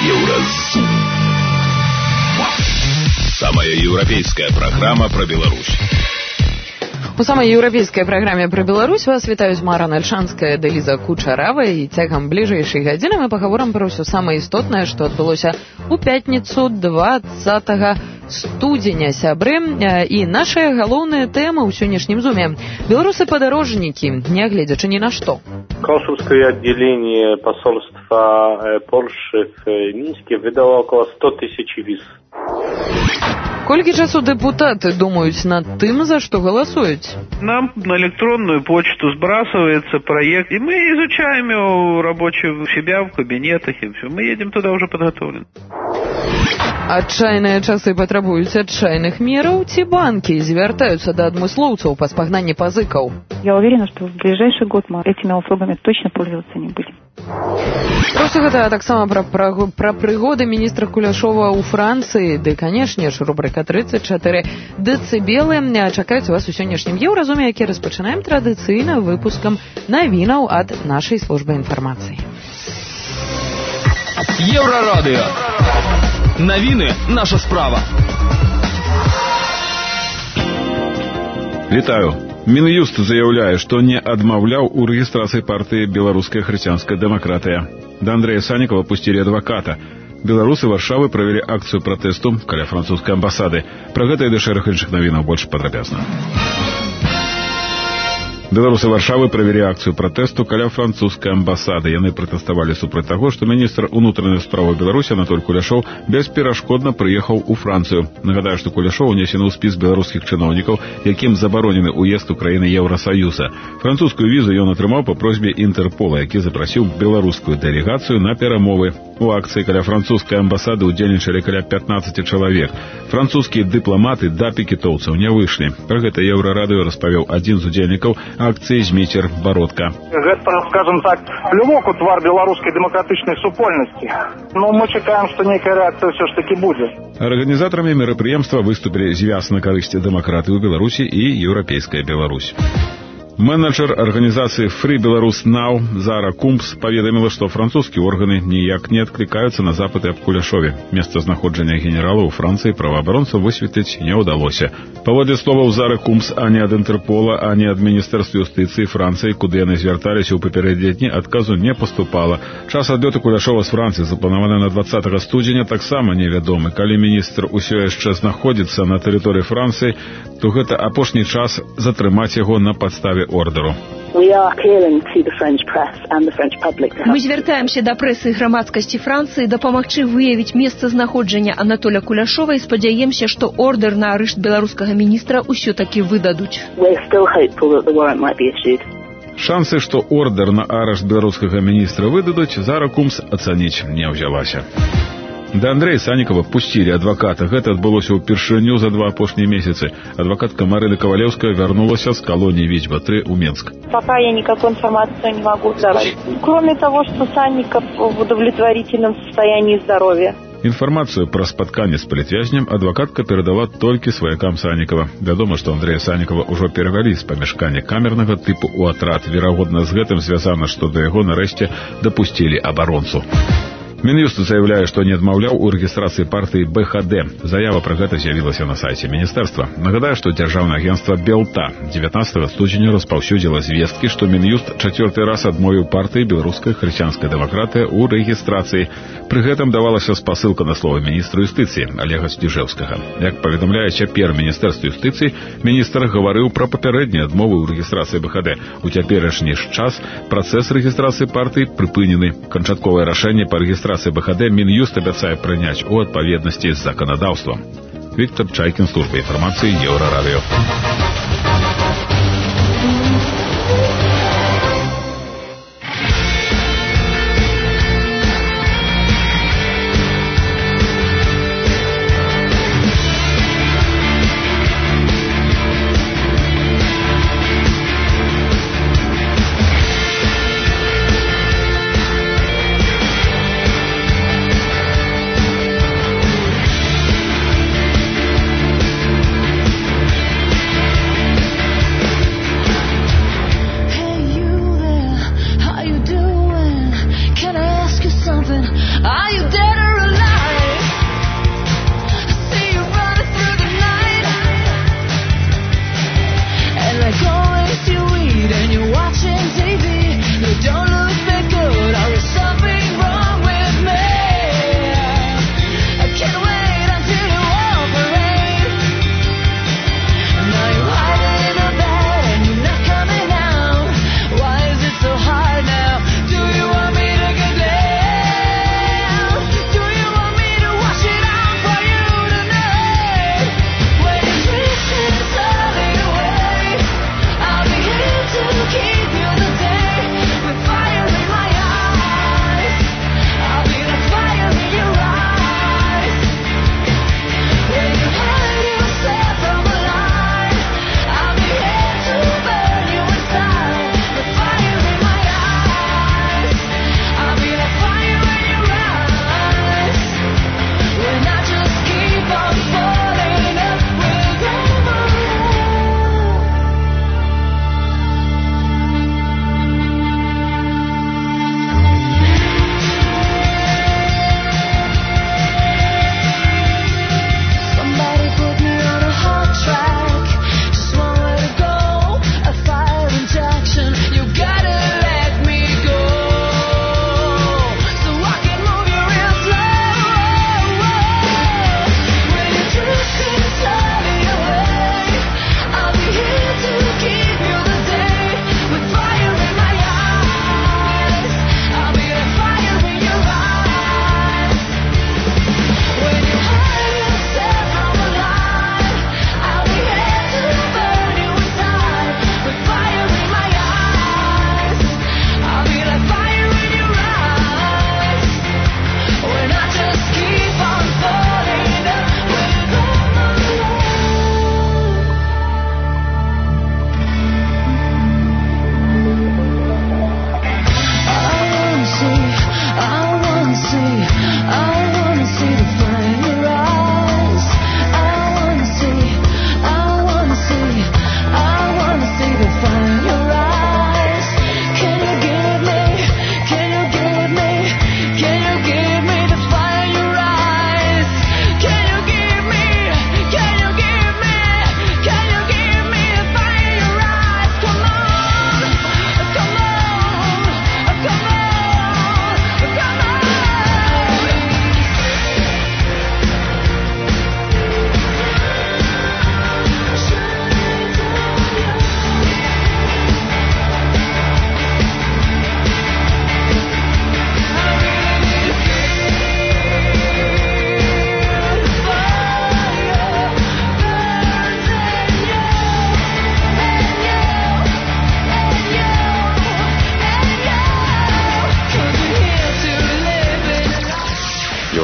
Еўразум. Самая еўрапейская программа про Беларусь. У самай еўрапейскай праграме пра Беларусь вас вітаюць Мара Нальшанская, Дэліза Кучарава, і цягам бліжэйшай гадзіны мы пагаворым пра ўсё самае істотнае, што адбылося ў пятніцу 20 студзеня, сябры. І нашая галоўная тэма ў сённяшнім зуме. Белорусы-падарожнікі, нягледзячы ні на што. Консульское отделение посольства Польши в Минске выдало около 100 тысяч виз. Колькі часу депутаты думаюць над тым, за что голосуют? Нам на электронную почту сбрасывается проект, и мы изучаем его рабочий у себя в кабинетах, и все. Мы едем туда уже подготовлены. Адчайныя часы патрабуюць адчайных мераў, ці банкі звяртаюцца да адмыслоўцаў па спагнанні пазыкаў? Я уверена, что в ближайший год мы этими услугами точно пользоваться не будем. Просто гэта таксама пра прыгоды міністра Куляшова ў Францыі, ды, канешне ж, рубрика 34 дэцыбелы чакаюць вас у сённяшнім еўразуме, які распачынаем традыцыйна выпускам навінаў ад нашай службы інфармацыі. Еўрарадыё. Навіны – наша справа. Вітаю. Мін'юст заяўляе, што не адмаўляў у рэгістрацыі партыі «Беларуская хрысціянская дэмакратыя». Да Андрэя Санікава пусцілі адваката. Беларусы Варшавы правялі акцыю пратэсту каля французскай амбасады. Пра гэта і да шэраг іншых навінаў больш падрабязна. Беларусы Варшавы правялі акцыю пратэсту каля французскай амбасады. Яны пратэставалі супраць таго, што міністр унутраных справаў Беларусі Анатоль Куляшоў бесперашкодна прыехаў у Францыю. Нагадаю, што Куляшоў унесены ў спіс беларускіх чыноўнікаў, якім забаронены ўезд у краіны Еўрасаюза. Французскую візу ён атрымаў па просьбе Інтэрпола, які запрасіў беларускую дэлегацыю на перамовы. У акцыі каля французскай амбасады ўдзельнічалі каля 15 чалавек. Французскія дыпламаты да пікетоўцаў не выйшлі. Пра гэта Еўрарадыё распавёў адзін з удзельнікаў акцыі Зміцер Бародка. Гэта, скажем так, плювок у твар беларускай дэмакратычнай супольнасці. Но мы чакаем, што нейкая рэакцыя ўсё ж такі будзе. Арганізатарамі мерапрыемства выступілі звяз на карысць дэмакраты ў Беларусі і еўрапейская Беларусь. Менеджер арганізацыі Free Belarus Now Зара Кумпс паведаміла, што французскія органы ніяк не адклікаюцца на запыты аб Куляшове. Месцазнаходжання генерала ў Францыі праваабаронцам высветліць не ўдалося. Паводле словаў Зары Кумпс, ані ад Інтэрпола, ані ад Міністэрства юстыцыі Францыі, куды яны звярталіся ў папярэднія дні, адказу не паступала. Час адлёту Куляшова з Францыі запланаваны на 20 студзеня таксама невядомы. Калі міністр усё яшчэ знаходзіцца на тэрыторыі Францыі, то гэта апошні час затрымаць яго на падставе ордеру. Мы звяртаемся да прэсы і грамадскасці Францыі дапамагчы выявіць месцазнаходжання Анатоля Куляшова і спадзяемся, што ордер на арышт беларускага міністра ўсё-такі выдадуць. Шансы, што ордер на арышт беларускага міністра выдадуць, Зара Кумпс ацаніць не ўзялася. Да Андрэя Санікава пусцілі адваката. Гэта адбылося ўпершыню за 2 апошнія месяцы. Адвокатка Марина Ковалевская вернулась с колонии Витьба-3 у Минск. Пока я никакой информации не могу давать. Кроме того, что Санников в удовлетворительном состоянии здоровья. Информацию про спатканне с палітвязнем адвокатка передала только сваякам Санікава. Вядома, што Андрэя Санікава ўжо перавялі з памяшкання камернага тыпу ў атрад. Верагодна, з гэтым звязана, што да яго нарэшце дапусцілі абаронцу. Мін'юст заяўляе, што не адмаўляў у рэгістрацыі партыі БХД. Заява пра гэта з'явілася на сайце міністэрства. Нагадаю, што дзяржаўнае агенцтва Белта 19 студзеня распаўсюдзіла звесткі, што Мін'юст 4-й раз адмовіў партыі «Беларуская хрысціянская дэмакратыя» у рэгістрацыі. Пры гэтым давалася спасылка на словы міністра юстыцыі Олега Сцюжэўскага. Як паведамляе цяпер Міністэрства юстыцыі, міністр гаварыў пра папярэднія адмовы ў рэгістрацыі БХД. У цяперашні ж час працэс рэгістрацыі партыі прыпынены. Канчатковае рашэнне па рэгістрацыі БХД Мін'юст абяцае прыняць у адпаведнасці з заканадаўствам. Віктор Чайкін, служба інфармацыі, Еўрарадыё. Are you dead or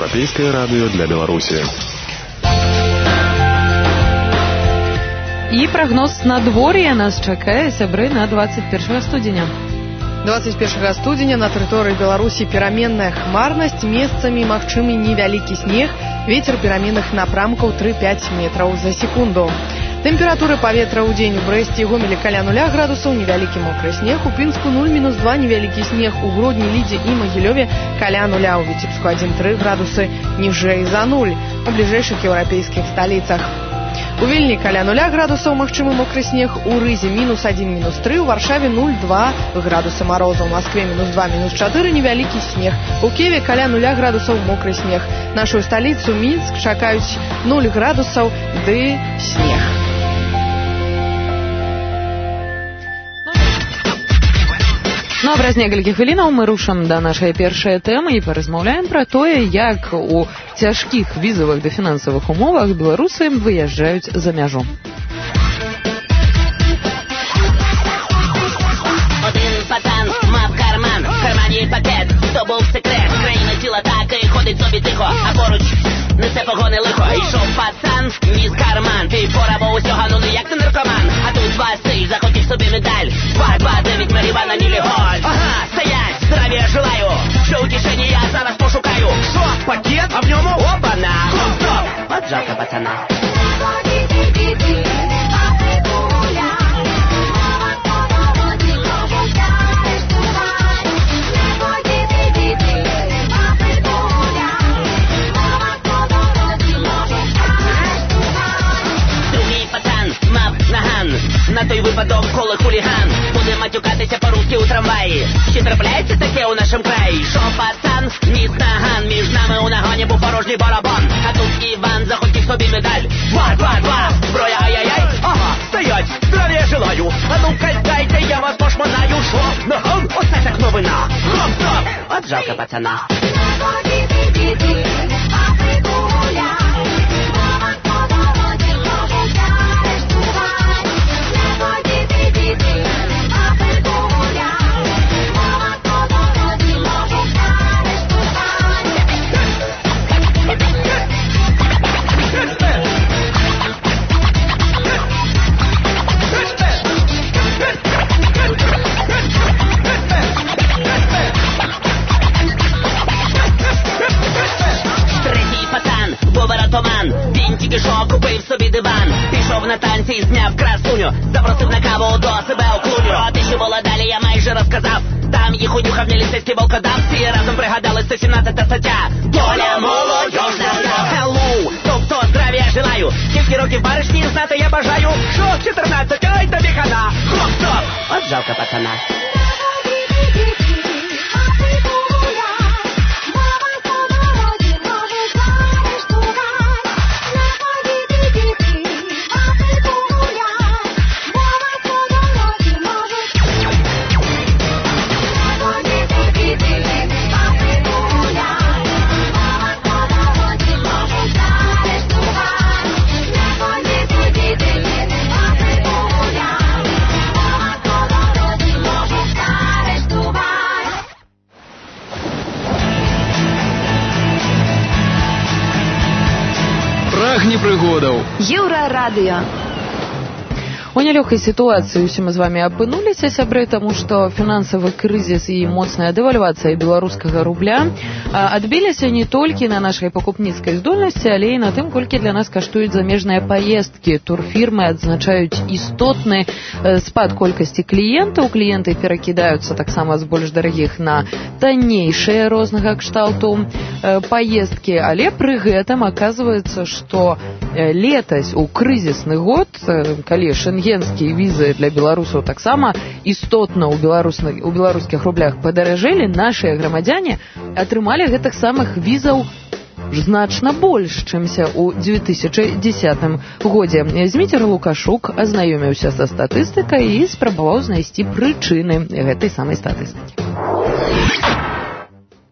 Еўрапейскае радыё для Беларусі. І прагноз надвор'я нас чакае, сябры, на 21 студзеня. 21 студзеня на тэрыторыі Беларусі пераменная хмарнасць, месцамі магчымы невялікі снег, вецер пераменных напрамкаў 3-5 метраў за секунду. Тэмпература паветра ў дзень у Брэсце і Гомелі каля 0 градусаў, невялікі мокры снег, у Пінску 0-2 невялікі снег, у Гродні, Лідзе і Магілёве каля 0, у Віцебску 1-3 градусы ніжэй за 0, у бліжэйшых еўрапейскіх сталіцах. У Вільні каля 0 градусаў магчымы мокры снег, у Рызе -1, -3, у Варшаве 0-2 градусы марозу, у Маскве -2, -4 невялікі снег, у Киеве каля 0 градусаў мокры снег. Нашу сталіцу Мінск чакаюць 0 градусаў ды снег. Ну а праз некалькі хвілінаў мы рушым да нашай першай тэмы і паразмаўляем пра тое, як у цяжкіх візавых ды фінансавых умовах беларусы выязджаюць за мяжу. Один пацан мав карман, в кармані пакет, то був секрет. Країна ціла так і ходить собі тихо, а поруч несе погони лихо. Ішов пацан, ніс карман, ти пора, бо усього, ну не як ти наркоман. А тут два стиль, захотів собі медаль, 2-2-9 марівана не ліголь. Ага, стоять, здравия желаю, що у кишені я зараз пошукаю. Що, пакет, а в ньому опана. Хоп-стоп, от жалко пацана. На той випадок, коли хуліган буде матюкатися по-русски у трамваї. Чи трапляється таке у нашому краї? Що пацан ніс наган, між нами у нагоні був порожній барабан. А тут Іван захотів собі медаль, 2-2-2, зброя ай-яй-яй. Ага, стоять, здравия желаю, а ну-ка дайте, я вас пошмонаю. Що, наган, оце так новина. Хоп-стоп, от жалко пацана. Він тільки що купив собі диван, пішов на танці, зняв красуню, запросив на каву до себе у клубі. Про те, що було далі, я майже розказав. Там їх унюхав міліцейський волкодавці, разом пригадали 117 стаття. Доля молодіжна, hello, тобто здравия желаю. Скільки років баришні знати я бажаю. Що, 14, ай тобі хана. Хоп-стоп, от жалко пацана. Прагні прыгодаў. Еўрарадыё. У нялёгкай сітуацыі ўсе мы з вами апынуліся, сябры, таму што фінансавы крызіс і моцная дэвальвацыя беларускага рубля адбіліся не толькі на нашай пакупніцкай здольнасці, але і на тым, колькі для нас каштуюць замежныя паездкі. Турфірмы адзначаюць істотны спад колькасці кліентаў. Кліенты перакідаюцца таксама з больш дарагіх на таннейшыя рознага кшталту паездкі, але пры гэтым аказваецца, што летась у крызісны год, калі шенгенскія візы для беларусаў таксама істотна ў беларускіх рублях падаражэлі, нашыя грамадзяне атрымалі гэтых самых візаў значна больш, чымся ў 2010 годзе. Зміцер Лукашук азнаёміўся са статыстыкай і спрабаваў знайсці прычыны гэтай самай статыстыкі.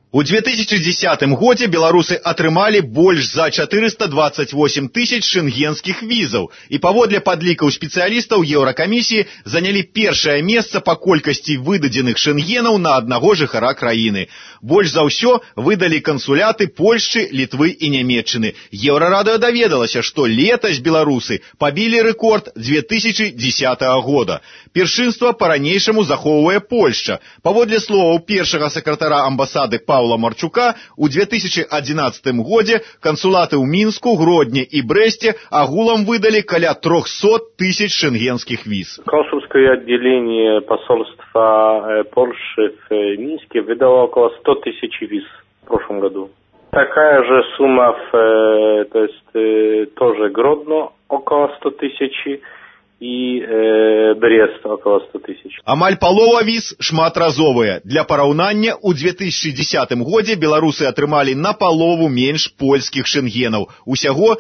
У 2010 годзе беларусы атрымалі больш за 428 тысяч шенгенскіх візаў і паводле падлікаў спецыялістаў Еўракамісіі занялі першае месца па колькасці выдадзеных шенгенаў на аднаго жыхара краіны. Больш за ўсё выдалі кансуляты Польшчы, Літвы і Нямецчыны. Еўрарадыё даведалася, што летась беларусы пабілі рэкорд 2010 года. Першынства па-ранейшаму захоўвае Польшча. Паводле словаў першага сакратара амбасады Павла Марчука, у 2011 годзе кансулаты ў Мінску, Гродні і Брэсце агулам выдалі каля 300 тысяч шенгенских виз. Консульское отделение посольства Польши в Минске выдало около 100 тысяч виз в прошлом году. Такая же сумма, то есть тоже Гродно около 100 тысяч и Брест около 100 тысяч. Амаль палова віз шматразовыя. Для параўнання, у 2010 годзе беларусы атрымалі на палову менш польскіх шенгенаў. Усяго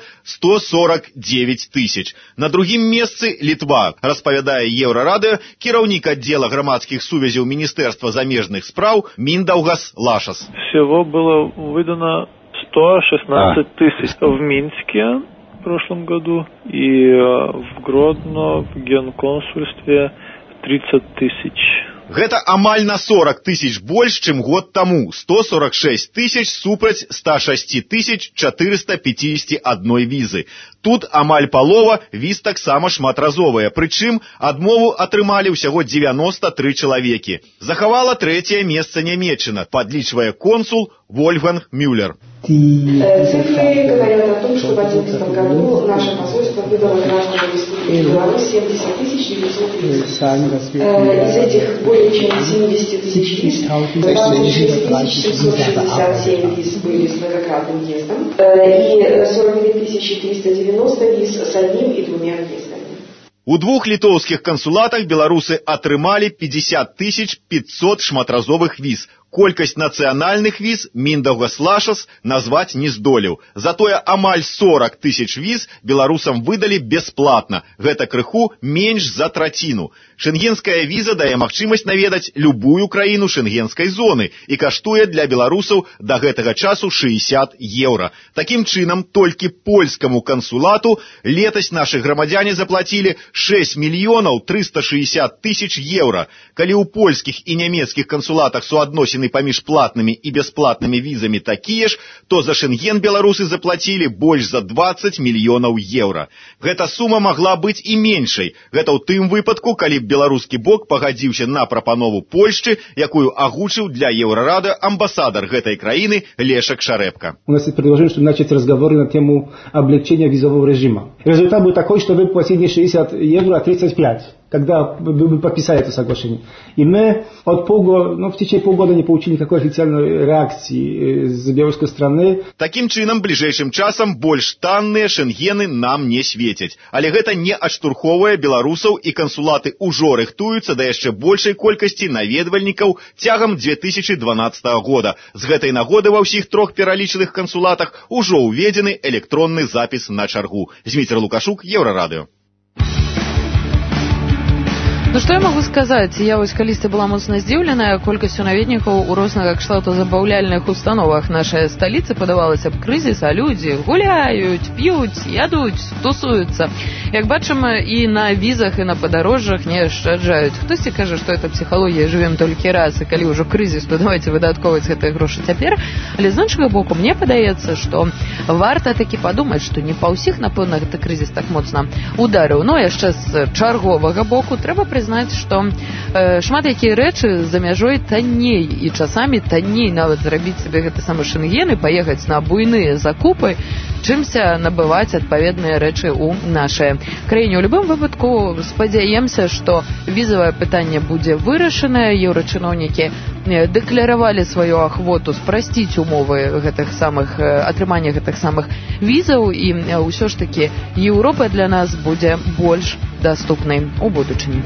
149 тысяч. На другім месцы Літва, распавядае Еўрарадыё кіраўнік аддзела грамадскіх сувязяў Міністэрства замежных спраў Миндаугас Лашас. Всего было выдано 116 тысяч в Минске в прошлом году и в Гродно в генконсульстве 30 тысяч. Гэта амаль на 40 тысяч больш, чым год таму. 146 тысяч супраць 106 тысяч 451 візы. Тут амаль палова віз таксама шматразовая. Прычым адмову атрымалі ўсяго 93 чалавекі. Захавала трэцяе месца Нямецчына, падлічвае консул Вольфганг Мюллер. Цифры говорят о том, что в 2011 году наше посольство выдало гражданам Республики Беларусь 70 900 виз. Из этих более чем 70 тысяч виз, 26 767 виз были с многократным въездом и 42 390 виз с одним и двумя въездами. У двух літоўскіх кансулатах беларусы атрымалі 50 500 шматразовых віз. Колькасць нацыянальных віз Миндаугас Лашас назваць не здолеў. Затое амаль 40 тысяч віз беларусам выдалі бясплатна. Гэта крыху менш за траціну. Шенгенская віза дае магчымасць наведаць любую краіну шенгенскай зоны і каштуе для беларусаў да гэтага часу 60 еўра. Такім чынам, толькі польскаму кансулату летась нашы грамадзяне заплацілі 6 мільёнаў 360 тысяч еўра. Калі ў польскіх і нямецкіх кансулатах суадносіны паміж платнымі і бясплатнымі візамі такія ж, то за шенген беларусы заплацілі больш за 20 мільёнаў еўра. Гэта сума магла быць і меншай. Гэта ў тым выпадку, калі б беларускі бок пагадзіўся на прапанову Польшчы, якую агучыў для Еўрарады амбасадар гэтай краіны Лешак Шарэпка. У нас есть предложение, чтобы начать разговоры на тему облегчения визового режима. Результат будет такой, что вы платите не 60 евро, а 35. Когда вы подписали это соглашение. И мы в течение полгода не получили никакой официальной реакции с белорусской стороны. Таким чынам, бліжэйшым часам больш танныя шенгены нам не светяць. Але гэта не адштурхоўвае беларусаў, і кансулаты ўжо рыхтуюцца да яшчэ большай колькасці наведвальнікаў цягам 2012 года. З гэтай нагоды ва ўсіх трох пералічаных кансулатах ужо ўведзены электронны запіс на чаргу. Зміцер Лукашук, Еўрарадыё. Ну што я магу сказаць? Я вось калісьці была моцна здзіўленая колькасцю наведнікаў у рознага кшталту забаўляльных установах нашай сталіцы. Падавалася б, крызіс, а людзі гуляюць, п'юць, ядуць, тусуюцца. Як бачым, і на візах, і на падарожжах не ашчаджаюць. Хтосьці кажа, што это псіхалогія, жывем толькі раз, і калі ўжо крызіс, то давайте выдаткоўваць гэтыя грошы цяпер. Але з іншага боку, мне падаецца, што варта такі падумаць, што не па ўсіх, напэўна, гэты крызіс так моцна ударыў. Но яшчэ з чарговага боку трэба знаць, што шмат якія рэчы за мяжой танней, і часамі танней нават зрабіць сабе гэты самы шенген і паехаць на буйныя закупы, чымся набываць адпаведныя рэчы ў нашай краіне. У любым выпадку спадзяемся, што візавае пытанне будзе вырашанае. Еўрачыноўнікі дэкляравалі сваю ахвоту спрасціць умовы гэтых самых атрымання гэтых самых візаў, і ўсё ж такі Еўропа для нас будзе больш даступнай у будучыні.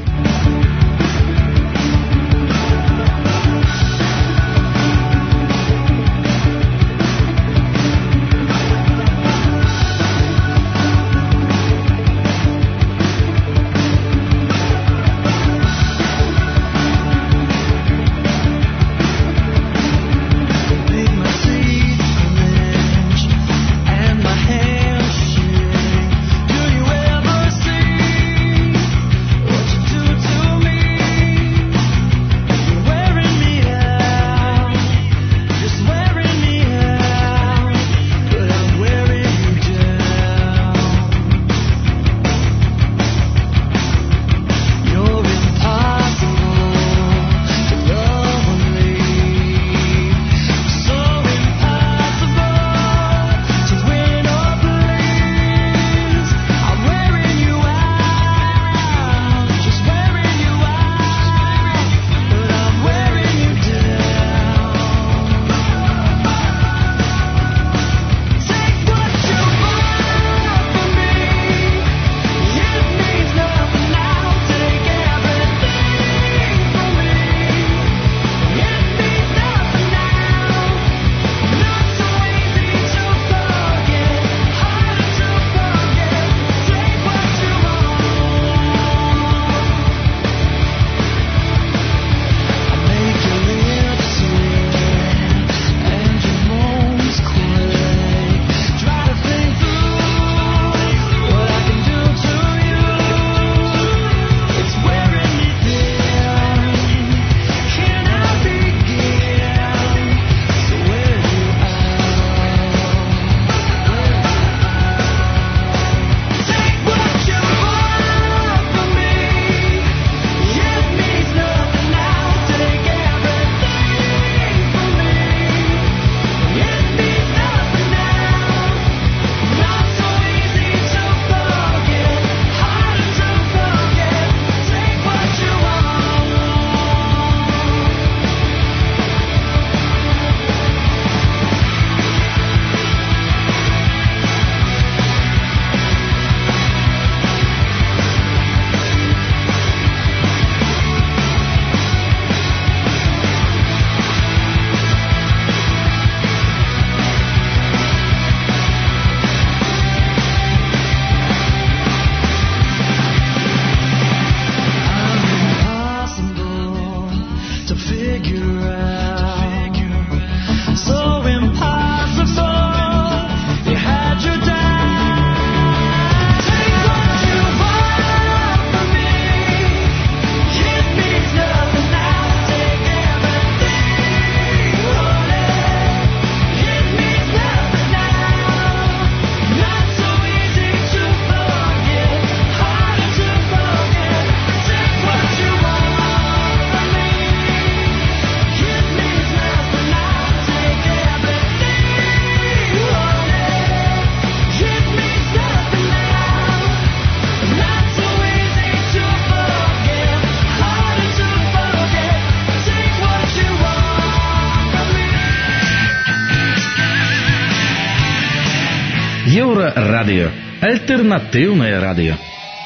Еўрарадыё. Альтэрнатыўнае радыё.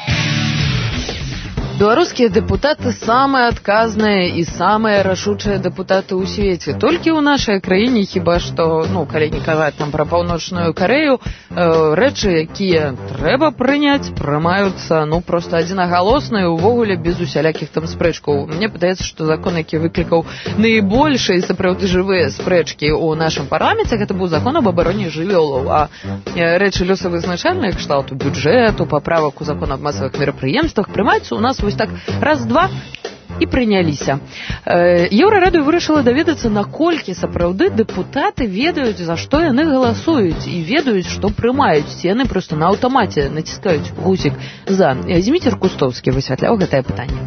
Беларускія дэпутаты самыя адказныя і самыя рашучыя дэпутаты ў свеце. Толькі ў нашай краіне, хіба што, калі не казаць там пра Паўночную Карэю, рэчы, якія трэба прыняць, прымаюцца, проста адзінагалосна і ўвогуле без усялякіх там спрэчкаў. Мне падаецца, што закон, які выклікаў найбольшыя сапраўды жывыя спрэчкі ў нашым парламенце, гэта быў закон об абароне жывёлаў. А рэчы лёсавызначальныя, кшталту бюджэту, паправак у закон аб масавых мерапрыемствах прымаюцца ў нас вось так раз-два і прыняліся. Еўрарадыё вырашыла даведацца, наколькі сапраўды дэпутаты ведаюць, за што яны галасуюць, і ведаюць, што прымаюць. Ці яны проста на аўтамаце націскаюць гузік за. Зміцер Кустовскі высвятляў гэтае пытанне.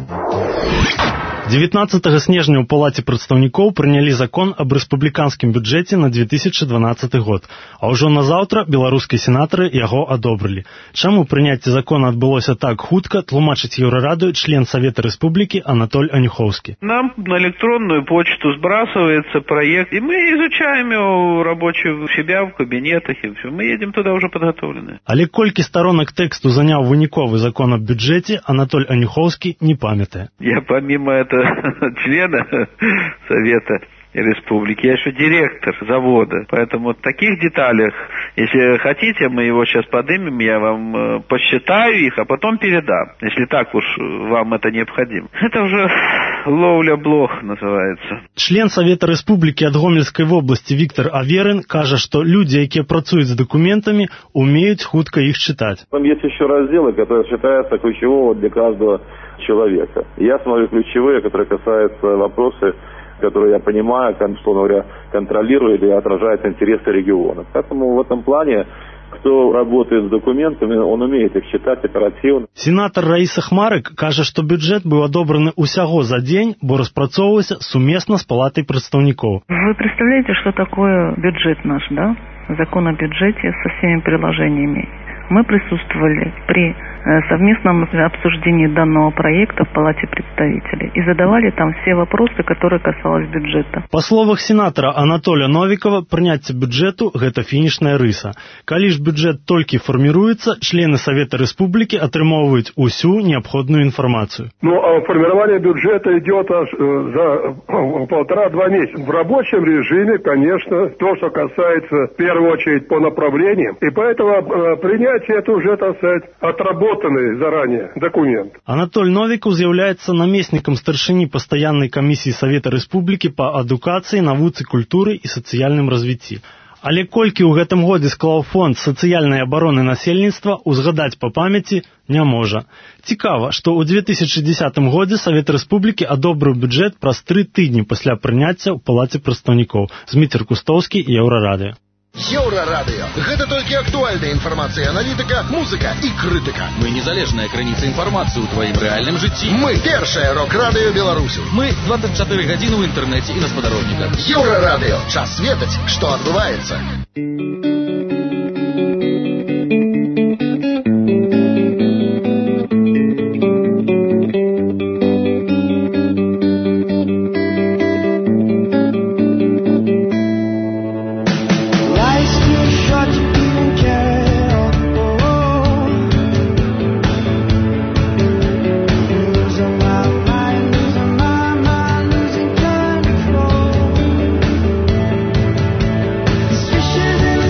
19 снежня ў Палаце прадстаўнікоў прынялі закон аб рэспубліканскім бюджэце на 2012 год, а ўжо назаўтра беларускія сенатары яго адобрылі. Чаму прыняцце закона адбылося так хутка, тлумачыць Еўрарадыё член Савета Рэспублікі Анатоль Анюхоўскі. Нам на электронную почту сбрасывается проект, и мы изучаем его рабочий у себя в кабинетах, и все. Мы едем туда уже подготовленные. Але колькі сторонок тэксту заняў выніковы закон аб бюджэце, Анатоль Анюхоўскі не памятае. Я помимо этого члена Совета Республики, я еще директор завода, поэтому в таких деталях, если хотите, мы его сейчас поднимем, я вам посчитаю их, а потом передам, если так уж вам это необходимо. Это уже ловля блох называется. Член Совета Республики ад Гомельской области Виктор Аверин кажа, что люди, якія працуюць з документами, умеют хутка их читать. Там есть еще разделы, которые считаются ключевого для каждого человека. Я смотрю ключевые, которые касаются вопросы, которые я понимаю, условно говоря, контролирую или отражают интересы региона. Поэтому в этом плане, кто работает с документами, он умеет их читать оперативно. Сенатор Раиса Хмарык кажа, што бюджэт быў адобраны ўсяго за дзень, бо распрацоўваўся сумесна с Палатой прадстаўнікоў. Вы представляете, что такое бюджет наш, да? Закон о бюджете со всеми приложениями. Мы присутствовали при совместном обсуждении данного проекта в Палате представителей и задавали там все вопросы, которые касались бюджета. По словах сенатора Анатолия Новикова, прыняцце бюджету – гэта фінішная рыса. Калі ж бюджет толькі фармируецца, члены Совета Республики атрымоўваюць усю необходную информацию. Формирование бюджета идет аж за 1,5-2 месяца. В рабочем режиме, конечно, то, что касается в первую очередь по направлениям, и поэтому принятие это уже, так сказать, отработанный заранее документ. Анатоль Новиков з'яўляецца намеснікам старшыні пастаяннай камісіі Совета Рэспублікі па адукацыі, навуцы, культуры і сацыяльным развіцці. Але колькі ў гэтым годзе склаў фонд сацыяльнай абароны насельніцтва, узгадаць па памяці не можа. Цікава, што ў 2010 годзе Совет Рэспублікі адобрыў бюджэт праз 3 тыдні пасля прыняцця ў Палаце прадстаўнікоў. Зміцер Кустовскі, Еўрарадыё. Еўрарадыё. Гэта толькі актуальная інфармацыя, аналітыка, музыка і крытыка. Мы незалежная крыніца інфармацыі ў тваім рэальным жыцці. Мы першае рок-радыё Беларусі. Мы 24 гадзіны ў інтэрнэце і на спадарожніках. Еўрарадыё. Час ведаць, што адбываецца. Suspicious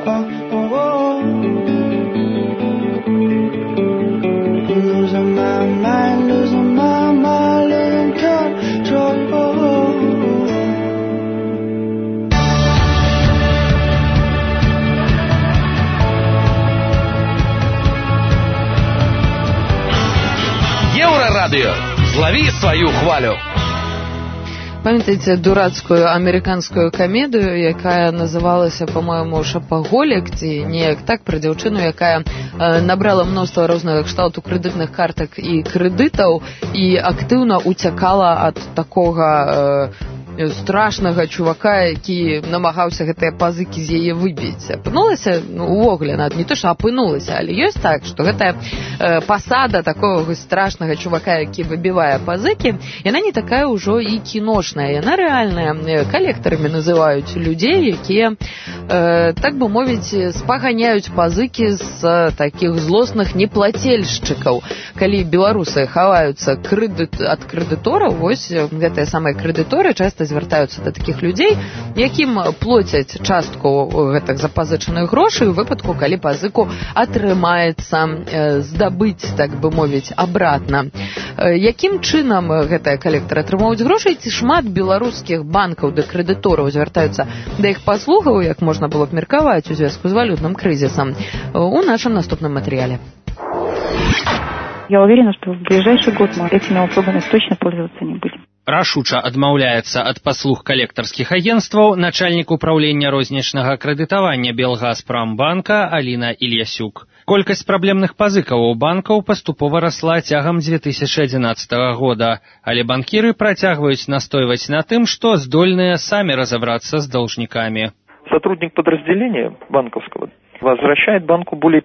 Losing my mind, losing control. Еврорадио. Злови свою хвалю. Пам'ятаєте дурацкую американскую камедыю, якая называлася, по-моему, «Шапаголік», ці неяк так, пра дзяўчыну, якая набрала мноства розных кшталту крэдытных картак і крэдытаў і актыўна уцякала ад такога страшнага чувака, які намагаўся гэтыя пазыкі з яе выбіць. Апынулася, увогуле, не то, што апынулася, але ёсць так, што гэтая пасада такога страшнага чувака, які выбівае пазыкі, яна не такая ўжо і кіношная, яна рэальная. Калектарамі называюць людзей, якія, так бы мовіць, спаганяюць пазыкі з такіх злосных неплацельшчыкаў. Калі беларусы хаваюцца ад крэдытораў, вось гэтыя самыя крэдыторы часта звяртаюцца да такіх людзей, якім плоцяць частку гэтых запазычаных грошай у выпадку, калі пазыку атрымаецца здабыць, так бы мовіць, абратна. Якім чынам гэтыя калектары атрымоўваюць грошай, ці шмат беларускіх банкаў да крэдытораў звяртаюцца да іх паслугаў, як можна было б меркаваць у звязку з валютным крызісам, у нашым наступным матэрыяле. Я уверена, что в ближайший год мы этими услугами точно пользоваться не будем. Рашуча адмаўляецца ад паслуг калектарскіх агенцтваў начальнік управлення рознічнага крэдытавання Белгазпромбанка Аліна Ільясюк. Колькасць праблемных пазыкаў у банкаў паступова расла цягам 2011 года, але банкіры працягваюць настойваць на тым, што здольныя самі разобраться с должниками. Сотрудник подразделения банковского возвращает банку более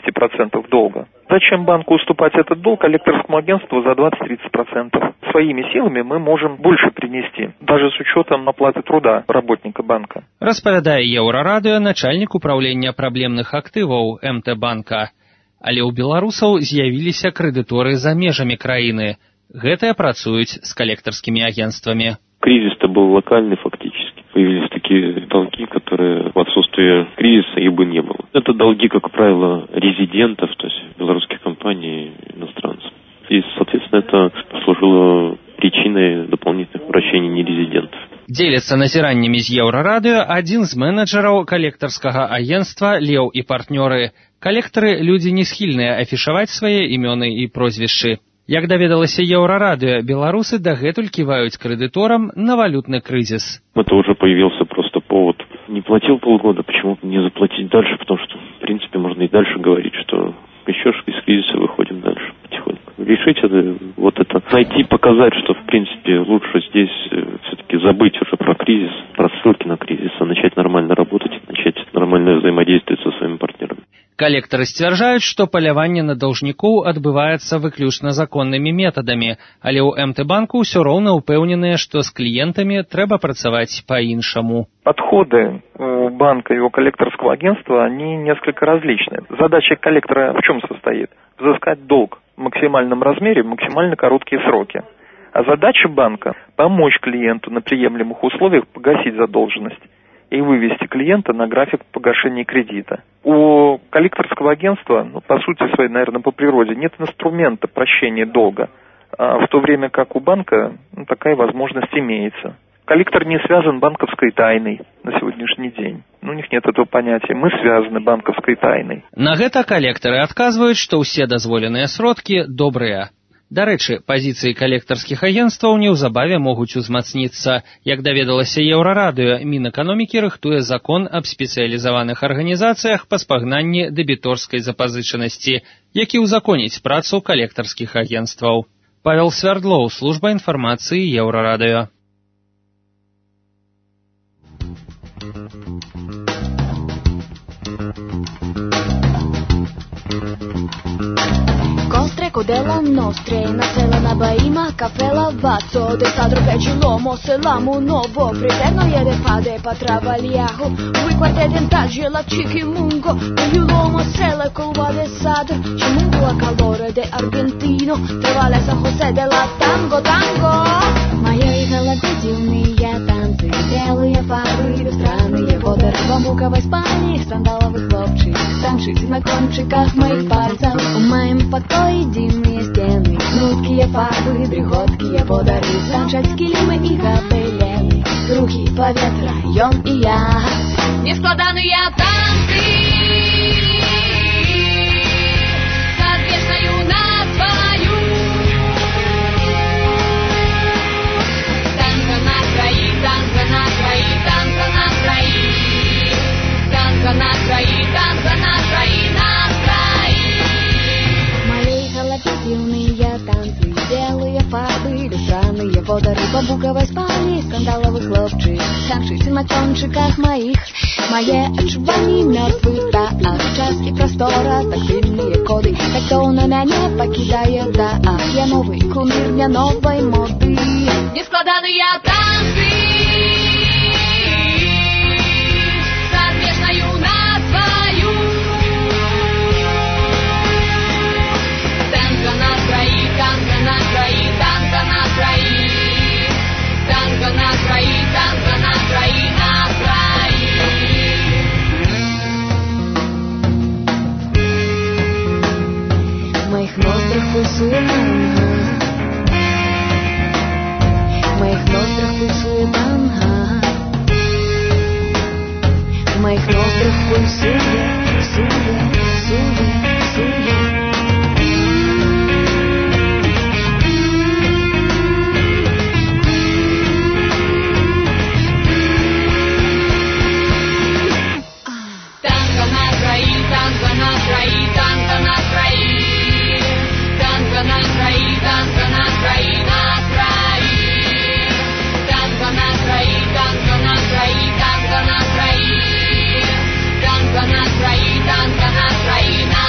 50% долга. Зачем банку уступать этот долг коллекторскому агентству за 20-30%? Своими силами мы можем больше принести, даже с учетом оплаты труда работника банка. Распавядае Еўрарадыё начальнік управлення праблемных актываў МТ-банка. Але ў беларусаў з'явіліся крэдыторы за межамі краіны. Гэтыя працуюць з коллекторскими агентствами. Кризис-то был локальный фактически. Появились такие долги, которые в отсутствие кризиса и бы не было. Это долги, как правило, резидентов, то есть белорусских компаний, иностранцев. И, соответственно, это послужило причиной дополнительных обращений нерезидентов. Делится назіраннямі з Еўрарадыё адзін з менеджераў калектарскага агентства «Леў і партнёры». Калектары – люди не схільныя афішаваць свае імёны і прозвішчы. Як даведалася Еўрарадыё, беларусы дагэтуль ківаюць крэдыторам на валютны кризис. Это уже появился просто повод. Не платил полгода, почему не заплатить дальше? Потому что, в принципе, можно и дальше говорить, что еще из кризиса выходим дальше потихоньку. Решить это, вот это, найти, показать, что, в принципе, лучше здесь все-таки забыть уже про кризис, про ссылки на кризис, а начать нормально работать, начать нормально взаимодействовать со своими партнерами. Калектары сцвярджаюць, што паляванне на даўжнікоў адбываецца выключна законнымі метадамі, але ў МТ-банку ўсё роўна ўпэўненыя, што з кліентамі трэба працаваць по-іншаму. Подходы у банка и у коллекторского агентства, они несколько различны. Задача коллектора в чем состоит? Взыскать долг в максимальном размере, в максимально короткие сроки. А задача банка – помочь клиенту на приемлемых условиях погасить задолженность и вывести клиента на график погашения кредита. У коллекторского агентства, по сути своей, наверное, по природе, нет инструмента прощения долга, в то время как у банка такая возможность имеется. Коллектор не связан банковской тайной на сегодняшний день. У них нет этого понятия. Мы связаны банковской тайной. На гэта коллекторы адказваюць, што ўсе дазволеныя сродкі добрыя. Дарэчы, пазіцыі калектарскіх агентстваў неўзабаве могуць узмацніцца. Як даведалася Еўрарадыё, Мінэканомікі рыхтуе закон аб спецыялізаваных арганізацыях па спагнанні дэбіторскай запазычанасці, які ўзаконіць працу калектарскіх агентстваў. Павел Свярдлоў, служба інфармацыі Еўрарадыё. Costreco della nostra, naselena baima, caffè lavazzo, de sadro l'uomo, se l'amo nuovo, friterno jede fade pa travaliaho, lui quarte dentaggi e la cichimungo, e l'uomo se la colva de sadro, cimungo a calore de argentino, trevale San José de la tango, tango. Моя игла кутил меня танцы, белые фары, странные воды бамбуковой спальни, сандаловых хлопчик. Танцуйте на кончиках моих пальцев. В моем покое дымные стены, жуткие фарбы, дреготкие подарки, танцать килимы и гобелены, руки по ветру, ён и я. Нескладанные танцы с ответственную назвою. Танго на троих, танго на троих, танго на троих, танго на троих, танго на троих, на троих. Мои холодильные танцы, белые фарбы, люстраные водори, бамбуковой спальни, скандаловый хлопчик. Танцуйте на кончиках моих. Мои отчувания мертвых так, час и простора, тактильные коды, так кто на меня покидает, да, я новый кумир для новой моды. Нескладанные танцы с ответственную назвою. Танго на троих, танго на троих, танго на троих, танго на троих, танго на троих, на троих. В моих ноздрях пульсует танго, в моих ноздрях пульсует танго, в моих ноздрях пульсует, пульсует, пульсует, пульсует. Танго на троих, танго на троих, танго на троих, танго на троих, танго на троих, на троих, танго на троих, танго на троих, танго на троих, танго на троих, танго на троих, на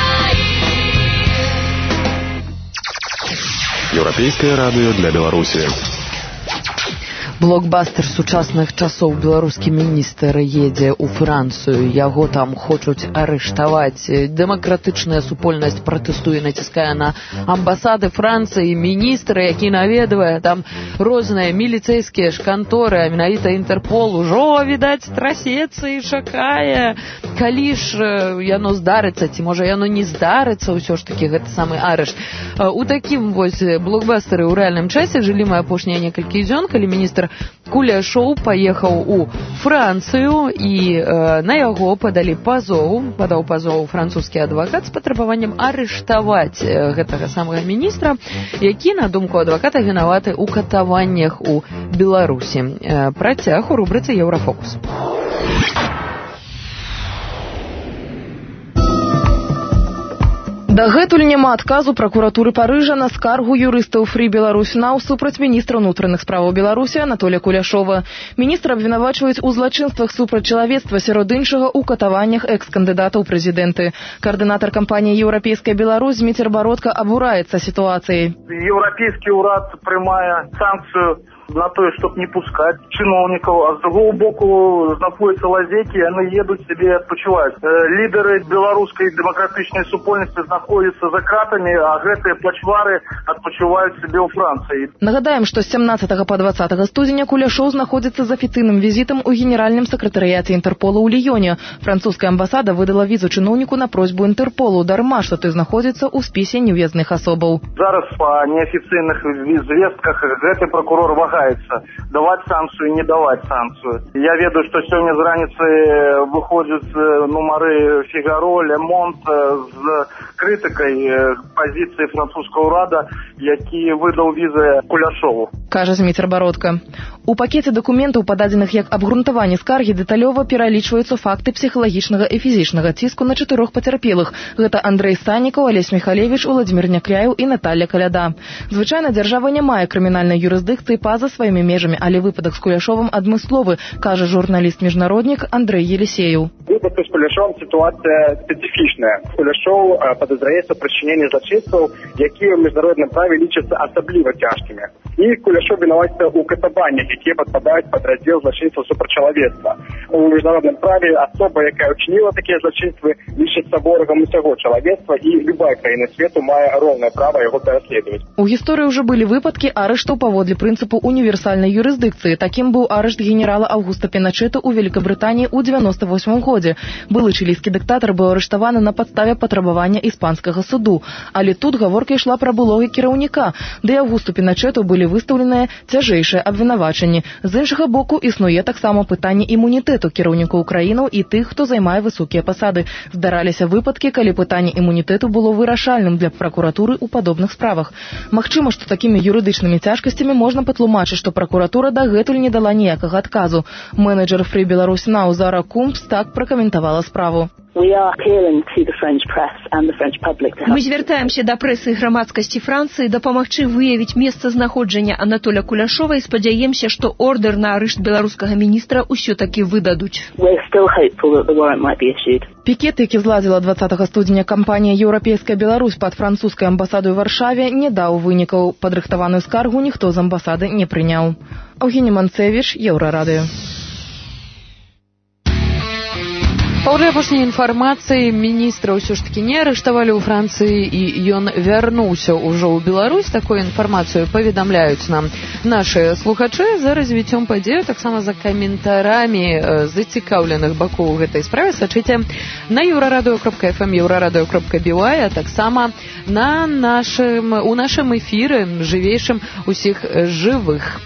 троих. Еўрапейскае радыё для Беларусі. Блокбастер сучасных часоў. Беларускі міністр едзе ў Францыю, яго там хочуць арыштаваць. Дэмакратычная супольнасць пратэстуе, націскае на амбасады Францыі. Міністр, які наведвае там розныя міліцэйскія ж канторы, а менавіта Інтэрпол ужо, відаць, трасецца і чакае, калі ж яно здарыцца, ці можа яно не здарыцца, ўсё ж такі гэты самы арышт. У такім вось блокбастары ў рэальным часе жылі мы апошнія некалькі дзён, калі міністр Куляшоў паехаў у Францыю і на яго падаў пазоў французскі адвакат з патрабаваннем арыштаваць гэтага самага міністра, які, на думку адваката, вінаваты ў катаваннях у Беларусі. Працяг у рубрыцы «Еўрафокус». Дагэтуль няма адказу пракуратуры Парыжа на скаргу юрыстаў Free Беларусь Now супраць міністра ўнутраных справаў Беларусі Анатолія Куляшова. Міністра абвінавачваюць у злачынствах супраць чалавецтва, сярод іншага ў катаваннях экс-кандыдатаў прэзідэнты. Каардынатар кампаніі «Еўрапейская Беларусь» Дміцер Бародка абураецца сітуацыяй. Еўрапейскі ўрад прымае санкцыю на то, чтобы не пускать чиновников, а с другого боку знаходятся лазейки, они едут себе отпочивать. Лидеры белорусской демократичной супольности находятся за кратами, а гэтые плачвары отпочивают себе у Франции. Нагадаем, что с 17 по 20 студзеня Куляшоў знаходится з афіцыйным визитом у генеральным секретариате Интерпола у Лионе. Французская амбассада выдала визу чиновнику на просьбу Интерполу, дарма, что ты находится у списе невъездных особаў. Зараз по неофициальных звестках гэты прокурор давать санкцию, не давать санкцию. Я ведаю, что сегодня з раніцы выходят нумары Фигаро, Ле Монт з критикой позиции французского урада, які выдал визы Куляшову. Кажа Дміцер Бародка. У пакеце дакументаў, пададзеных як абгрунтаванне скаргі, дэталёва пералічваюцца факты псіхалагічнага і фізічнага ціску на 4 пацярпелых. Гэта Андрэй Саннікаў, Алесь Михалевіч, Уладзімір Някряеў і Наталья Каляда. Звычайна дзяржава не мае крымінальнай юрысдыкцыі па-за сваімі межамі, але выпадак з Куляшовым адмысловы, кажа журналіст-міжнароднік Андрэй Елисеев. Выпадок с Куляшовым ситуация специфичная. Куляшов подозряецца причинение злочинств, які в международном праве лічацца особливо тяжкими. І Куляшов винуватиться у катуваннях, які підпадають під розділ злочинства суперчоловецтва. У міжнародному праві особа, яка вчинила такі злочинства, лишиться ворогом усього чоловецтва, і люба країна світу має рівне право його переслідувати. У гісторыі ўжо былі выпадкі арыштаў паводле прынцыпу універсальнай юрысдыкцыі. Такім быў арышт генерала Аўгуста Піначэта ў Великабрытаніі ў 98 годзе. Былы чылійскі дыктатар быў арыштаваны на падставе патрабавання іспанскага суду. Але тут гаворка ішла пра былога кіраўніка, ды Аўгусту Піначэту былі выстаўленыя цяжэйшыя абвінавачанні. З іншага боку, існуе таксама пытанне імунітэту кіраўнікоў краінаў і тых, хто займае высокія пасады. Здараліся выпадкі, калі пытанне імунітэту было вырашальным для пракуратуры ў падобных справах. Магчыма, што такімі юрыдычнымі цяжкасцямі можна патлумачыць, што пракуратура дагэтуль не дала ніякага адказу. Менеджер Free Belarus Now Зара Кумпс так пракаментавала справу. Мы звяртаемся да прэсы і грамадскасці Францыі дапамагчы выявіць месцазнаходжання Анатоля Куляшова і спадзяемся, што ордэр на арышт беларускага міністра ўсё-такі выдадуць. Пікет, які зладзіла 20 студзеня кампанія «Еўрапейская Беларусь» пад французскай амбасадай у Варшаве, не даў вынікаў. Падрыхтаваную скаргу ніхто з амбасады не прыняў. Аўгеній Манцевіч, Еўрарадыё. Паводле апошняй інфармацыі, міністра ўсё ж такі не арыштавалі ў Францыі і ён вярнуўся ўжо ў Беларусь. Такую інфармацыю паведамляюць нам нашы слухачы. За развіццём падзею, таксама за каментарамі зацікаўленых бакоў у гэтай справе сачыце на euraradeo.fm, euraradeo.by, а таксама у нашым эфіры жывейшым усіх жывых.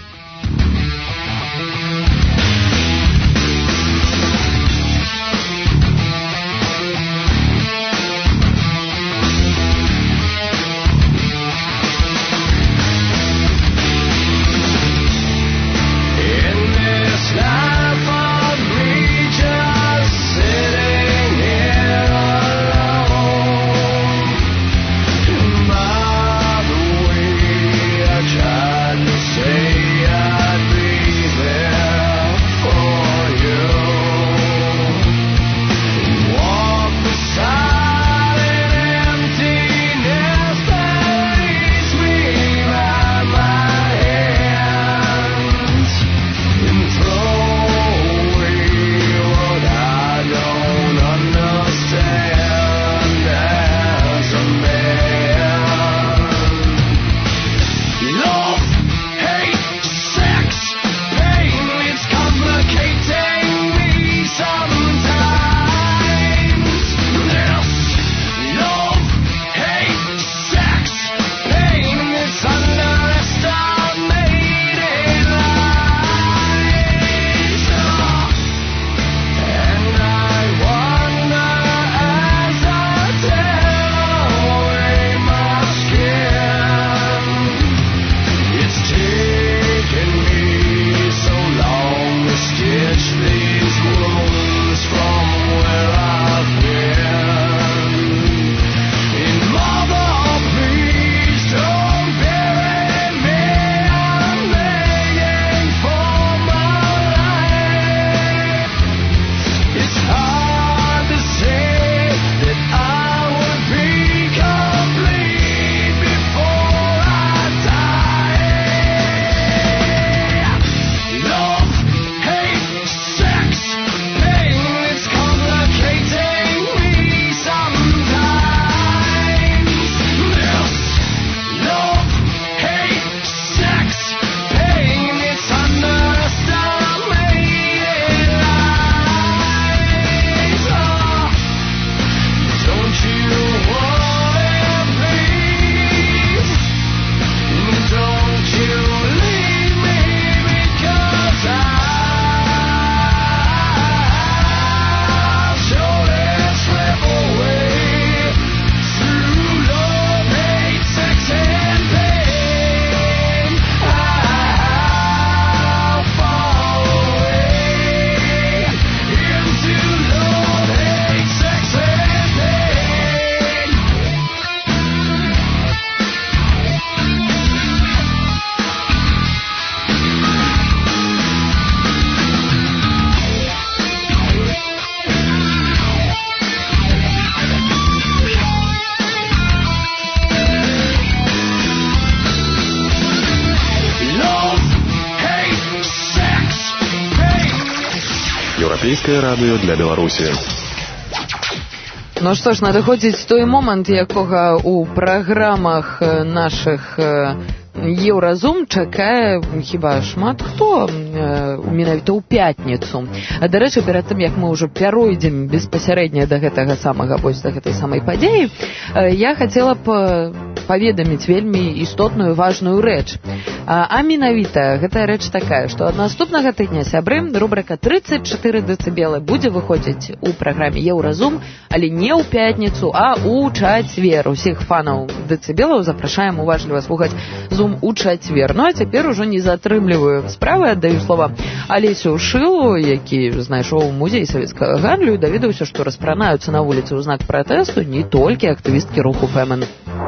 Say Латвийское радио для Беларуси. Ну што ж, надыходзіць той момант, якога ў праграмах нашых Еўразум чакае хіба шмат хто менавіта ў пятніцу. Дарэчы, перад тым, як мы ўжо пяройдзем безпасярэдня да гэтага самага, вось да гэтай самай падзеі, я хацела б паведаміць вельмі істотную важную рэч. А менавіта гэтая рэч такая, што ад наступнага тыдня, сябры, рубрыка 34 дэцыбелы будзе выходзіць у праграме Еўразум, але не ў пятніцу, а ў чацвер. Усіх фанаў дэцыбелаў запрашаем уважліва слухаць Зум у чацвер. Ну а цяпер ужо не затрымліваю справы, аддаю слова Алесю Шылу, які знайшоў музей савецкага гандлю і даведаўся, што распранаюцца на вуліцы ў знак пратэсту не толькі актывісткі руху Фэмен.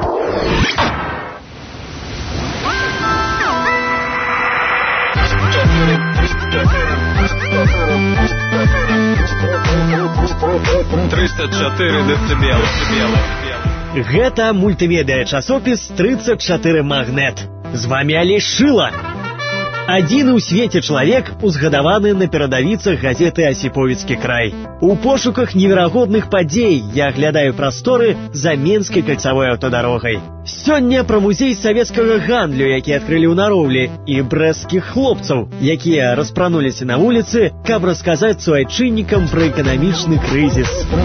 Гэта мультымедыа часопіс 34 Магнет. З вами Алесь Шыла. Адзіны ў свеце чалавек, узгадаваны на перадавіцах газеты «Асіповіцкі край». У пошуках неверагодных падзей я аглядаю прасторы за Менскай кальцавой аўтадарогай. Сёння пра музей савецкага гандлю, які адкрылі ў Нароўлі, і брэсцкіх хлопцаў, якія распрануліся на вуліцы, каб расказаць суайчыннікам пра эканамічны крызіс.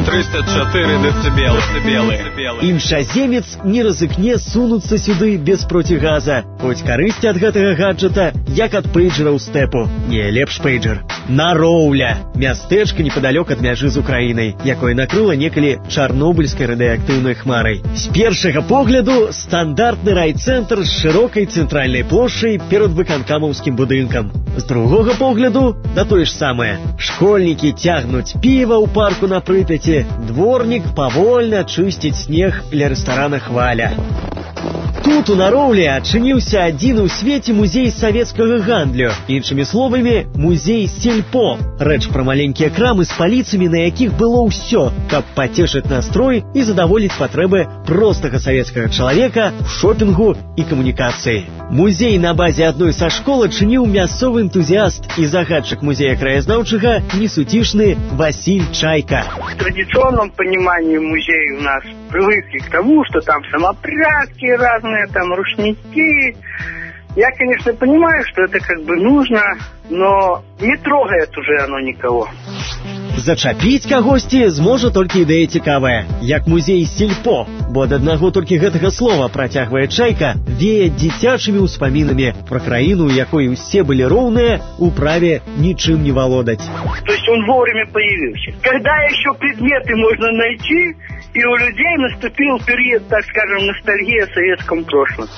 304 дэцыбелы. Іншаземец не рызыкне сунуцца сюды без процігаза, хоць карысці ад гэтага гаджета, як ад пейджера ў стэпу. Не, лепш пейджер. Нароўля. Мястэчка непадалёк ад мяжы з Украінай, якое накрыла некалі чарнобыльскай радыеактыўнай хмарай. З першага погляду стандартны райцэнтр з шырокай цэнтральнай плошчай перад выканкамаўскім будынкам. З другога погляду, да тое ж самае. Школьнікі цягнуць піва ў парку на Прыпяці, дворнік павольна чысціць снег ля рэстарана «Хваля». Тут у Нароўлі адчыніўся адзіны ў свеце музей савецкага гандлю. Іншымі словамі, музей сельпо. Рэч пра маленькія крамы з паліцамі, на якіх было ўсё, каб пацешыць настрой і задаволіць патрэбы простага савецкага чалавека в шопінгу і камунікацыі. Музей на базе адной са школ адчыніў мясцовы энтузіаст і загадчык музея краязнаўчага несутішны Василь Чайка. В традиционном понимании музея у нас привыкли к тому, что там самопрятки разные, там рушники. Я, конечно, понимаю, что это как бы нужно, но не трогает уже оно никого. Зачапіць кагосьці зможа толькі ідэя цікавая, як музей сельпо, бо ад аднаго толькі гэтага слова, працягвае Чайка, вее дзіцячымі ўспамінамі пра краіну, у якой усе былі роўныя, у праве нічым не валодаць. То есть он вовремя появился. Когда еще предметы можно найти, и у людей наступил период, так скажем, ностальгии о советском прошлом.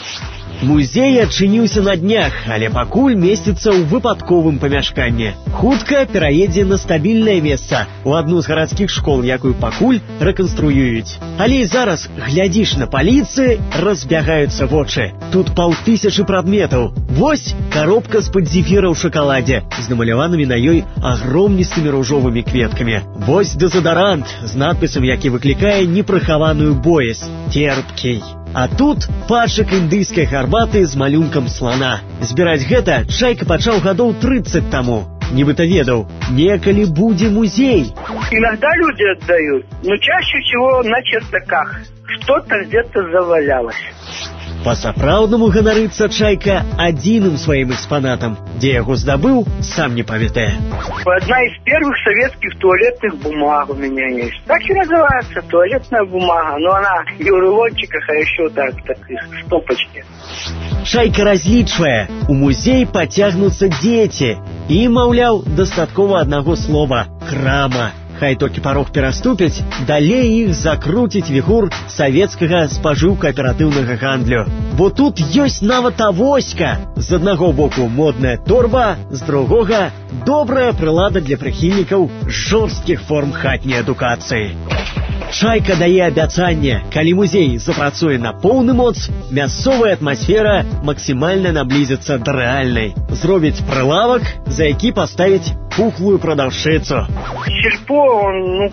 Музей адчыніўся на днях, але пакуль месціцца ў выпадковым памяшканні. Хутка пераедзе на стабільнае месца, у адну з гарадскіх школ, якую пакуль рэканструююць. Але і зараз глядзіш на паліцы, разбягаюцца вочы. Тут 500 прадметаў. Вось коробка з-пад зефіра ў шакаладзе, з намаляванымі на ёй агромністымі ружовымі кветкамі. Вось дэзодарант з надпісам, які выклікае непрыхаваную боязь. Терпкий. А тут пачак індыйскай гарбаты з малюнкам слана. Збіраць гэта Чайка пачаў гадоў 30 таму. Нібыта ведаў, некалі будзе музей. Иногда люди отдают, но чаще всего на чердаках. Что-то где-то завалялось. Па-сапраўднаму ганарыцца Чайка адзіным сваім экспанатам. Дзе яго здабыў, сам не памятае. Одна из первых советских туалетных бумаг у меня есть. Так и называется, туалетная бумага. Но она и в рулончиках, а еще так в стопочке. Чайка разлічвае, у музей пацягнуцца дзеці. І, маўляў, дастаткова аднаго слова – крама. Хай толькі парог пераступяць, далей іх закруціць віхур савецкага спажыўка-аператыўнага гандлю. Бо тут ёсць нават авоська. З аднаго боку модная торба, з другога добрая прылада для прыхільнікаў жорсткіх форм хатняй адукацыі. Чайка дае абяцанне, калі музей запрацуе на поўны моц, мясцовая атмасфера максімальна наблізіцца да рэальнай. Зробіць прылавак, за які паставіць пухлую продавщицу. Сельпо, он,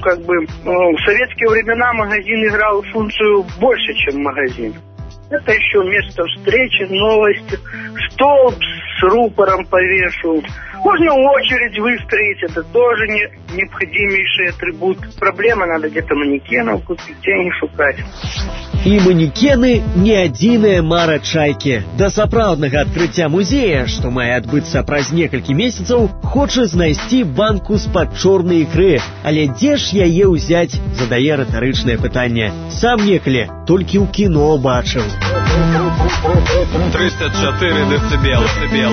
в советские времена магазин играл функцию больше, чем магазин. Это еще место встречи, новости, столб с рупором повешу. Можно очередь выстроить, это тоже необходимейший атрибут. Проблема, надо где-то манекенов купить, деньги шукать. І манекены не адзіная мара чайкі. Да сапраўднага адкрыцця музея, што мае адбыцца праз некалькі месяцаў, хоча знайсці банку з-пад чорнай ікры. Але дзе ж яе ўзяць, задае рытарычнае пытанне. Сам некалі толькі ў кіно бачыў. 304 децибелы.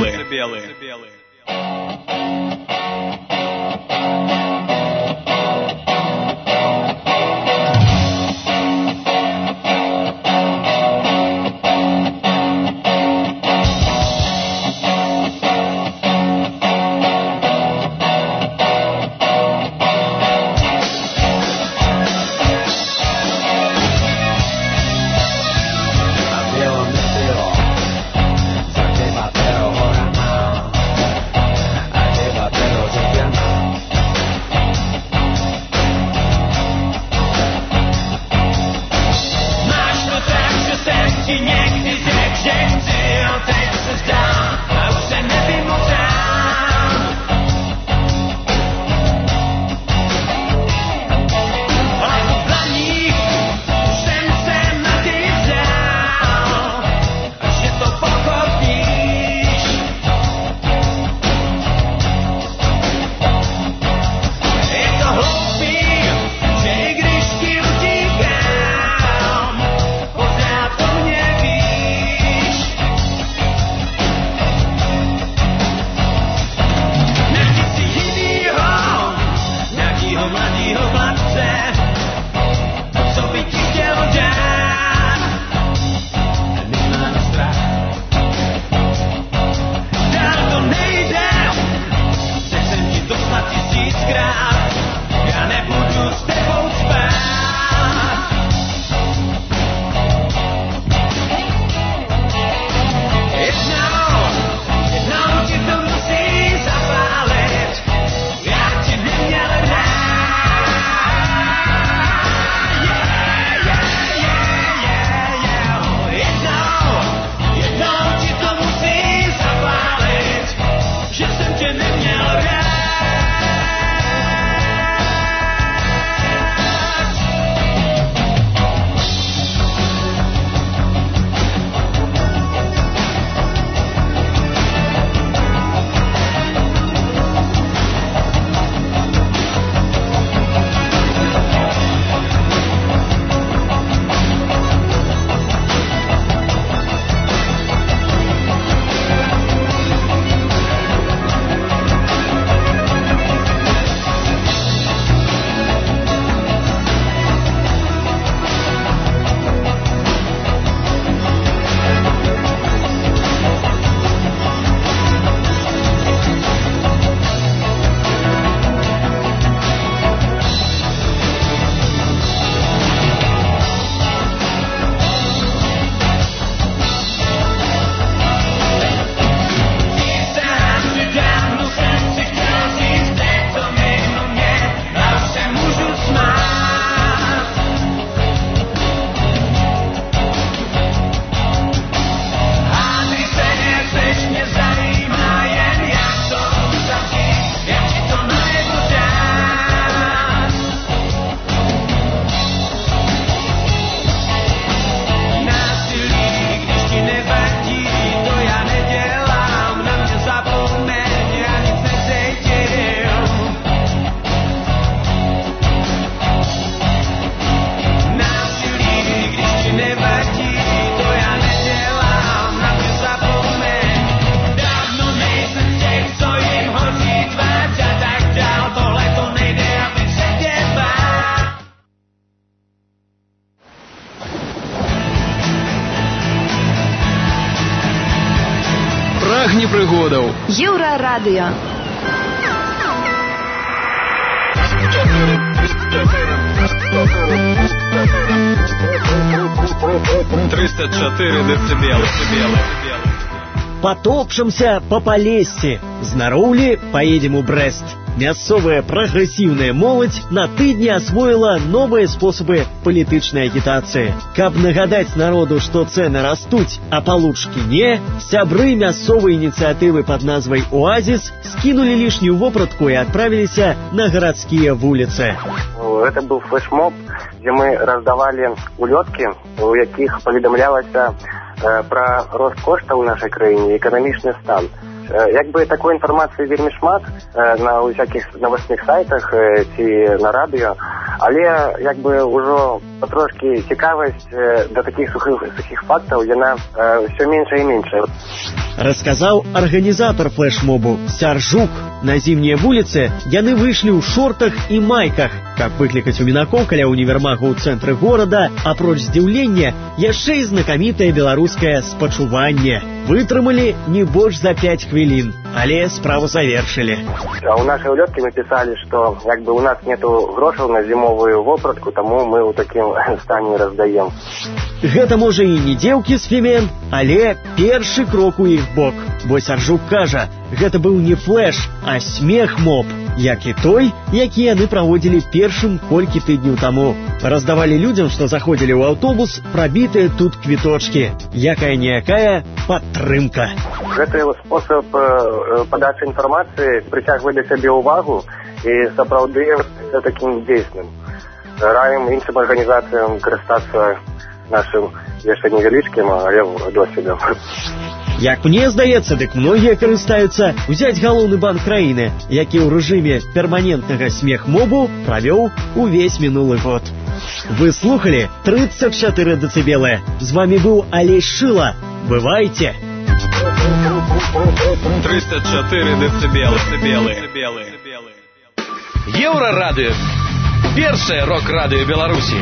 Прагні пригодаў. Еўрарадыё. децибелы. Потопчемся по Полесье. З Нароўлі поедем у Брест. Мясцовая прагрэсіўная моладзь на тыдні асвоіла новыя спосабы палітычнай агітацыі. Каб нагадаць народу, што цэны растуць, а палучкі не, сябры мясцовай ініцыятывы пад назвай «Оазіс» скінулі лішнюю вопратку і адправіліся на гарадскія вуліцы. Это был флешмоб, где мы раздавали улётки, у якіх паведамлялася пра рост коштаў у нашай краіне, эканамічны стан. Як бы такой інфармацыі вельмі шмат на всякіх новостных сайтах ці на радыё, але як бы ўжо патрошкі цікавасць да такіх сухіх фактаў яна ўсё меншая і меншая. Расказаў арганізатар флешмобу Сяржук. На зімнія вуліцы яны выйшлі ў шортах і майках, каб выклікаць у мінакоў каля універмагу ў цэнтры горада, апроч здзіўлення, яшчэ і знакамітае беларускае спачуванне. Вытрымалі не больш за 5 хвілін, але справу завершылі. А у нашай улёткі мы пісалі, што як бы у нас нету грошаў на зімовую вопратку, таму мы ў такім стане раздаем. Гэта можа і не дзеўкі з фемен, але першы крок у іх бок. Бо Сяржук кажа, гэта быў не флэш, а смех-моб, як і той, які яны праводзілі першым колькі тыдняў таму. Раздавалі людзям, што заходзілі ў аўтобус, прабітыя тут квіточкі. Якая-ніякая падтрымка. Гэты спосаб падачы інфармацыі прыцягвае да сябе ўвагу і сапраўды такім дзейсным. Раім іншым арганізацыям карыстацца нашым яшчэ невялічкім, але досведам. Як мне здаецца, дык многія карыстаюцца ўзяць галоўны банк краіны, які ў рэжыме перманентнага смех-мобу правёў увесь мінулы год. Вы слухалі 34 дэцыбелы. З вамі быў Алесь Шыла. Бывайце! 304 дэцыбелы. Еўрарадыё. Першае рок-радыё Беларусі.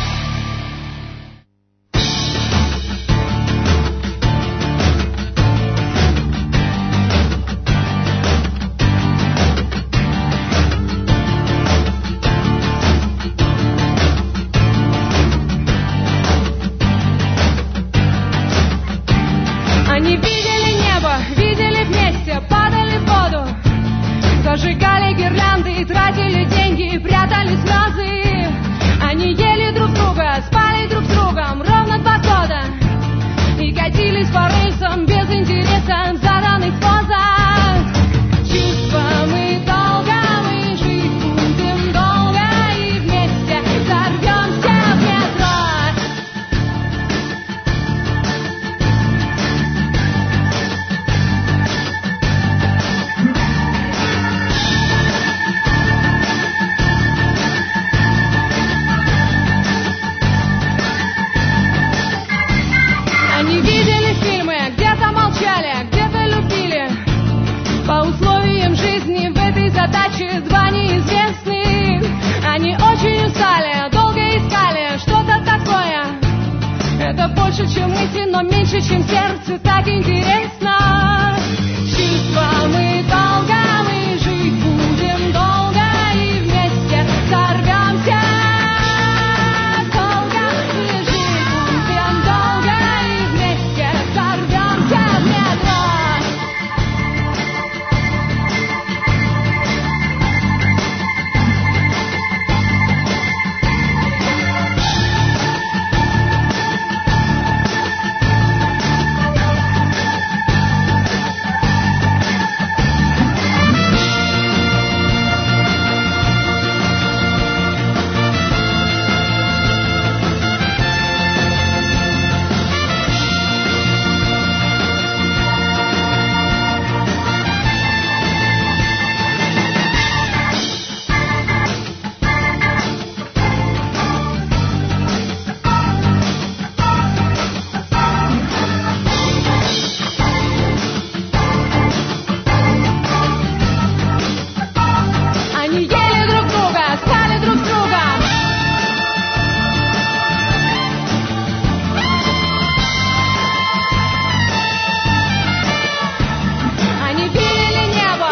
Они видели небо, видели вместе, падали в воду, зажигали гирлянды и тратили деньги, и прятали слезы. Они ели друг друга, спали друг с другом ровно 2 года и катились по рельсам без интереса в заданных позах. Чувства мы долго, мы жить будем долго и вместе сорвемся в метро. Они видели фильмы, где-то молчали, где-то любили. По условиям жизни в этой задаче 2 неизвестных. Они очень устали, долго искали что-то такое. Это больше, чем мысли, но меньше, чем сердце, так интересно. Чувства мы долго, мы жить будем долго и вместе сорвемся. Долго мы жить будем долго и вместе сорвемся в метро. Они ели друг друга, спали друг с другом. Они видели небо.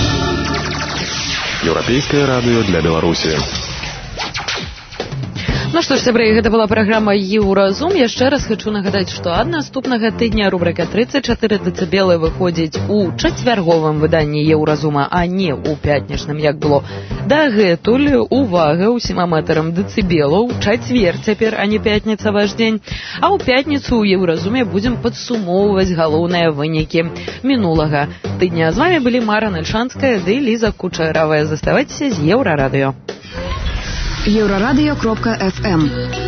Еўрапейскае радыё для Беларусі. Ну што ж, сябры, гэта была праграма «Еўразум». Яшчэ раз хочу нагадаць, што ад наступнага тыдня рубрика 34 дэцыбелы выходзіць у чацвярговым выданні «Еўразума», а не ў пятнічным, як было дагэтуль. Увага ўсім аматарам дэцыбелаў. Чацвер цяпер, а не пятніца ваш дзень. А ў пятніцу ў «Еўразуме» будзем падсумоўваць галоўныя вынікі мінулага тыдня. З вами былі Мара Нальшанская ды Ліза Кучаравая. Заставайцеся з Еўрарадыё. Еврорадио.FM